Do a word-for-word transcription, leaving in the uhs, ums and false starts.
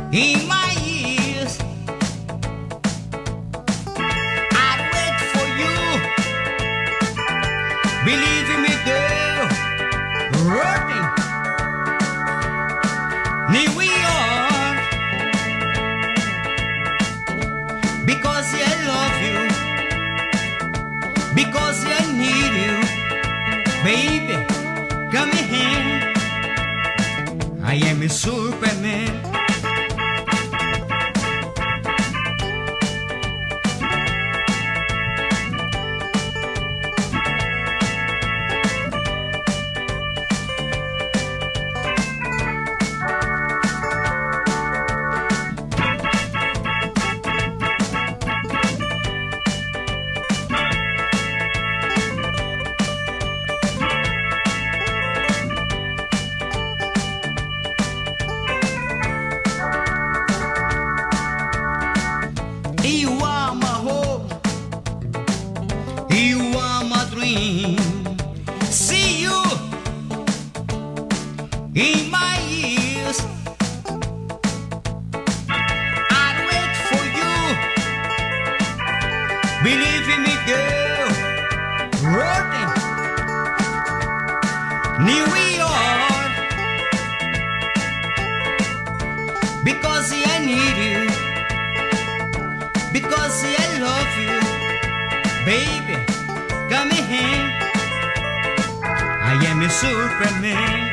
in my ears. I'd wait for you. Believe me, girl, hurting New York, because I love you, because I need you, baby. Come here, I am a Superman. You are my hope, you are my dream. See you in my ears. I'd wait for you. Believe in me, girl, hurting New York, because I need you, because I love you, baby. Come here, I am a Superman.